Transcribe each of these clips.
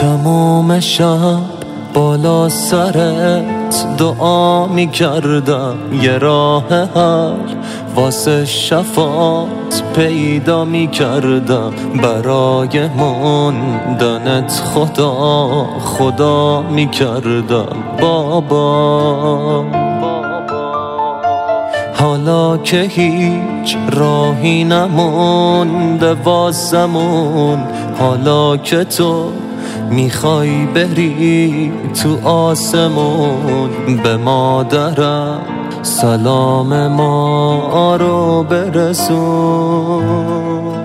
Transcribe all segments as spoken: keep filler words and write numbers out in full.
تمام شب بالا سرت دعا می کردم، یه راه حل واسه شفاعت پیدا می کردم. برای موندنت خدا خدا می کردم بابا. حالا که هیچ راهی نمونده واسمون، حالا که تو میخوای بری تو آسمون، به مادرم سلام ما رو برسون.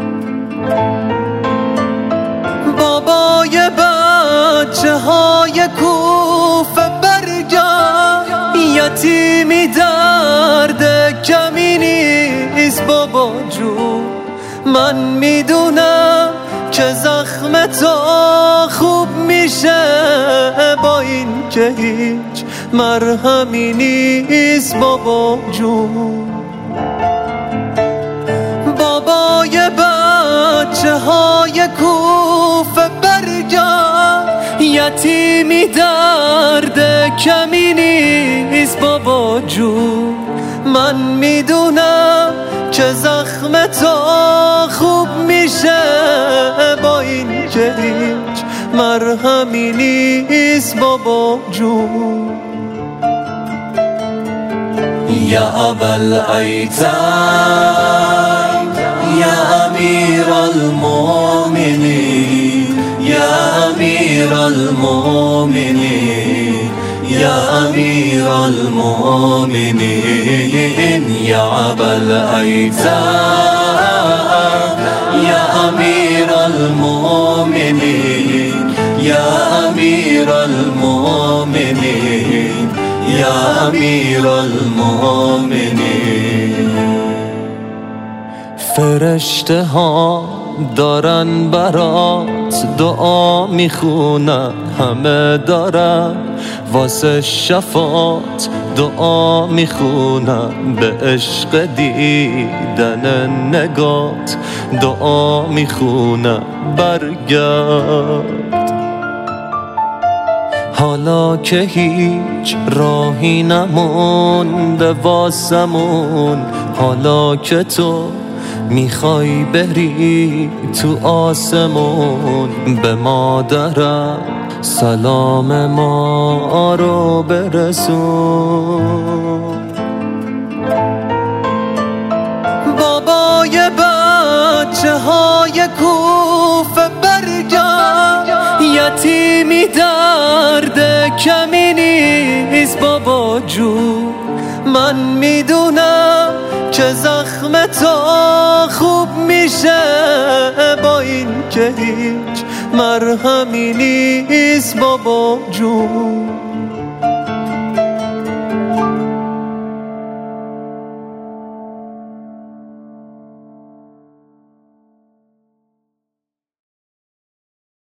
بابای بچه های کوفه برگرد، یتیمی درد کمی نیست بابا جون. من میدونم که زخم تو خوب میشه، با این که هیچ مرهمی نیست بابا جون. بابای بچه های کوفه برگرد، یتیمی درد کمی نیست بابا جون. من میدونم که زخم تو خوب میشه، با این که هیچ مرهمی نیست بابا جون. یا ابوالایتام یا امیر المؤمنین، یا امیر المؤمنین، یا امیر المؤمنین، یا ابوالایتام یا امیر المؤمنین، یا امیر المؤمنین، یا امیر المؤمنین. فرشته ها دارن برات دعا میخونن، همه دارن واسه شفاعت دعا میخونن. به عشق دیدن نگات دعا میخونن برگرد. حالا که هیچ راهی نمونده واسمون، حالا که تو میخوای بری تو آسمون، به مادرم سلام ما رو برسون. بابای بچه های کوفه برگرد، یتیمی درد کمی نیست بابا جون. من میدونم که زخم تو خوب میشه، با این که هیچ مرهمی نیست بابا جون.